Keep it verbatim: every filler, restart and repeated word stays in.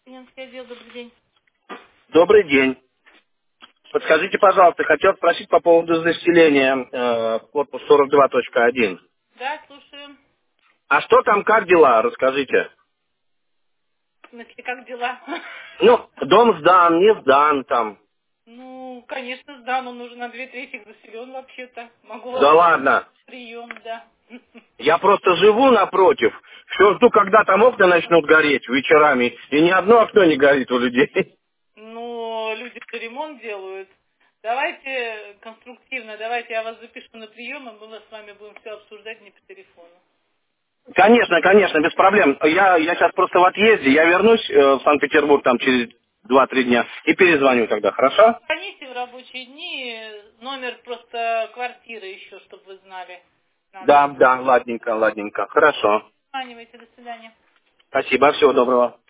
Клиентский отдел, добрый день. Добрый день. Подскажите, пожалуйста, хотел спросить по поводу заселения э, корпус сорок два точка один. Да, слушаю. А что там, как дела? Расскажите. В смысле, как дела? Ну, дом сдан, не сдан там. Ну, конечно, да, но нужно на две трети заселен вообще-то. Могу вас Да ладно. прием, да. Я просто живу напротив. Все жду, когда там окна начнут гореть вечерами. И ни одно окно не горит у людей. Ну, люди ремонт делают. Давайте конструктивно, давайте я вас запишу на прием, и мы с вами будем все обсуждать не по телефону. Конечно, конечно, без проблем. Я, я сейчас просто в отъезде. Я вернусь э, в Санкт-Петербург там через два-три дня и перезвоню тогда, хорошо? Звоните в рабочие дни, номер просто квартиры еще, чтобы вы знали. Надо. Да, да, ладненько, ладненько. Хорошо. Званивайте, до свидания. Спасибо, всего доброго.